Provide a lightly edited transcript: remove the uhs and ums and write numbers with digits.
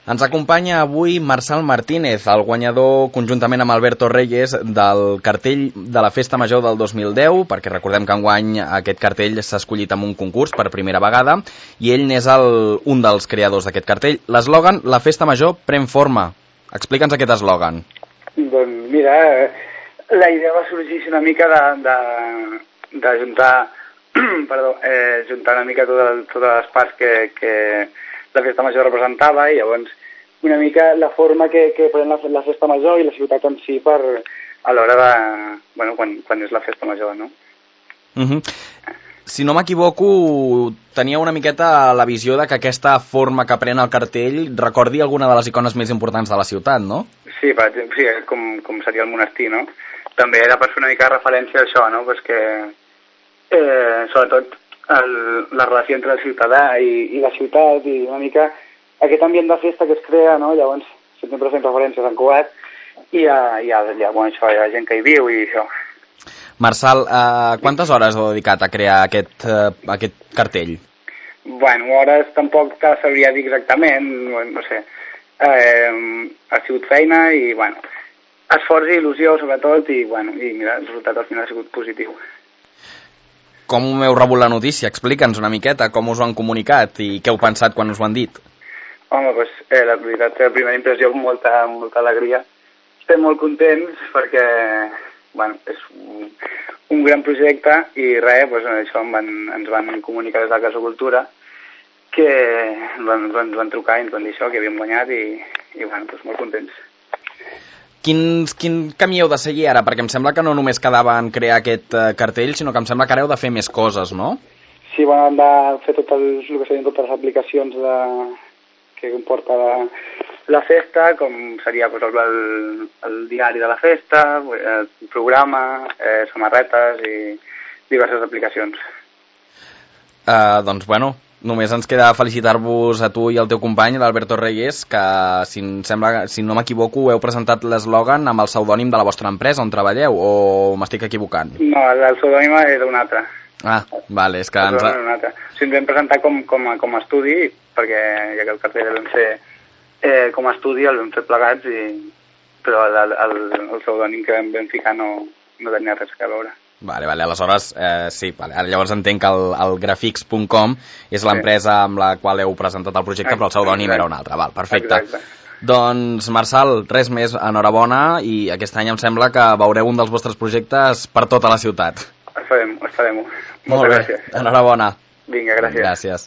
Ens acompanya avui Marçal Martínez, el guanyador conjuntament amb Alberto Reyes del cartell de la Festa Major del 2010, perquè recordem que enguany aquest cartell s'ha escollit amb un concurs per primera vegada i ell n'és un dels creadors d'aquest cartell. L'eslògan "La Festa Major pren forma". Explica'ns aquest eslògan. Doncs mira, la idea va sorgir una mica de juntar juntar una mica totes les parts que la Festa Major representava, i llavors una mica la forma que pren la Festa Major i la ciutat en si a l'hora de... quan és la Festa Major, no? Si no m'equivoco, tenia una miqueta la visió de que aquesta forma que pren el cartell recordi alguna de les icones més importants de la ciutat, no? Sí, per exemple, sí, com seria el monestir, no? També era per fer una mica de referència a això, no? Pues que, sobretot, la relació entre el ciutadà i la ciutat, i una mica aquest ambient de festa que es crea, no? Llavors, sempre fem referències a Sant Cugat, i hi ha gent que hi viu i això. Marçal, quantes hores heu dedicat a crear aquest cartell? Bueno, hores tampoc te sabria dir exactament, no sé. Ha sigut feina i, esforç i il·lusió, sobretot, i mira, el resultat al final ha sigut positiu. Com heu rebut la notícia? Explica'ns una miqueta com us ho han comunicat i què heu pensat quan us ho han dit. Home, doncs, la veritat, la primera impressió, molta alegria. Estem molt contents perquè, és un gran projecte i res, això ens van comunicar des de la Casa Cultura que ens van trucar i ens van dir això, que havíem guanyat i molt contents. Quin camí heu de seguir ara? Perquè em sembla que no només quedava en crear aquest cartell, sinó que em sembla que ara heu de fer més coses, no? Sí, hem de fer tot el que serien totes les aplicacions que comporta la festa, com seria el diari de la festa, el programa, samarretes i diverses aplicacions. Doncs, només ens queda felicitar-vos a tu i al teu company, l'Alberto Reyes, que, si no m'equivoco, heu presentat l'eslògan amb el pseudònim de la vostra empresa on treballeu, o m'estic equivocant? No, el pseudònim era un altre. Ah, vale, és que ens vam presentar com a estudi, perquè ja que el cartell el vam fer com a estudi, el vam fer plegats, però el pseudònim que vam ficar no tenia res a veure. Vale, aleshores, sí, llavors entenc que el Graphics.com és l'empresa amb la qual heu presentat el projecte, però el pseudònim era un altre. Val, perfecte. Exacte. Doncs, Marçal, res més, enhorabona, i aquest any em sembla que veureu un dels vostres projectes per tota la ciutat. Esperem-ho. Moltes gràcies. Enhorabona. Vinga, gràcies. Gràcies.